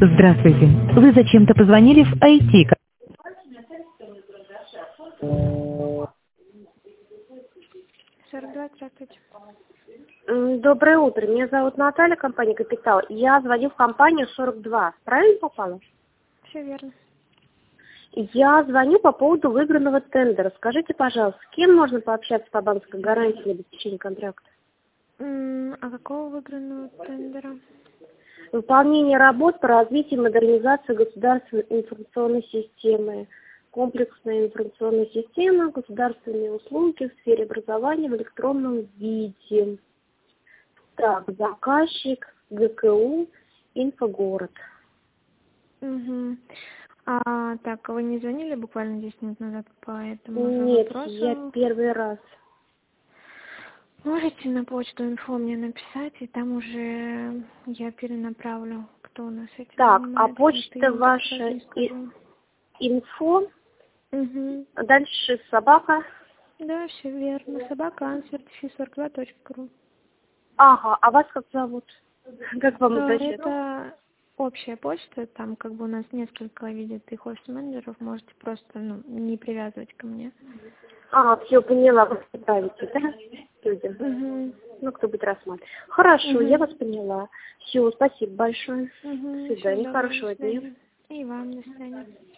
Здравствуйте. Вы зачем-то позвонили в IT. 42, здравствуйте. Доброе утро. Меня зовут Наталья, компания «Капитал». Я звоню в компанию 42. Правильно попала? Все верно. Я звоню по поводу выигранного тендера. Скажите, пожалуйста, с кем можно пообщаться по банковской гарантии для обеспечения контракта? А какого выигранного тендера? Выполнение работ по развитию и модернизации государственной информационной системы. Комплексная информационная система, государственные услуги в сфере образования в электронном виде. Так, заказчик, ГКУ, Инфогород. Угу. Так, вы не звонили буквально 10 минут назад по этому же Нет, я вопросу? первый раз. Можете на почту инфо мне написать, и там уже я перенаправлю, кто у нас этим Так, а занимается. почта Я вам так сразу ваша не скажу. инфо, Угу. дальше собака. Да, все верно. Собака answerdefis42.ru. Ага, а вас как зовут? Как вам обращаться? Это общая почта, там как бы у нас несколько видит офис-менеджеров, можете просто не привязывать ко мне. А, все, поняла, вы отправите, да? Людям. Угу. Ну, кто будет рассматривать. Хорошо, я Угу. вас поняла. Все, спасибо большое. Угу. До Всего свидания, доброго, до хорошего дня. свидания. И вам до свидания.